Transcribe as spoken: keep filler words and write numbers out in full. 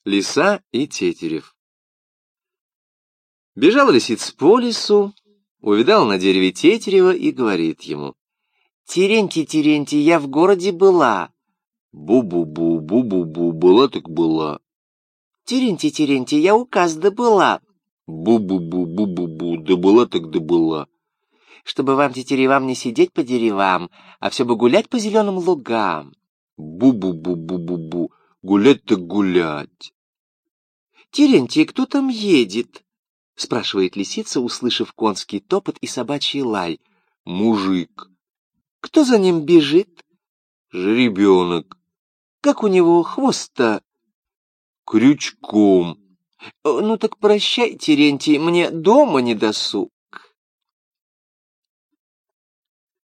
Лиса и Тетерев. Бежал лисиц по лесу, увидал на дереве Тетерева и говорит ему: «Терентий, Терентий, я в городе была». «Бу-бу-бу, бу-бу-бу, была так была». «Терентий, Терентий, я указ добыла». «Бу-бу-бу, бу-бу-бу, да была так да была». «Чтобы вам, тетеревам, не сидеть по деревам, а все бы гулять по зеленым лугам». «Бу-бу-бу-бу-бу-бу, гулять так гулять». «Терентий, кто там едет?» — спрашивает лисица, услышав конский топот и собачий лай. «Мужик». «Кто за ним бежит?» «Жеребенок». «Как у него хвост-то?» «Крючком». «Ну так прощай, Терентий, мне дома не досуг».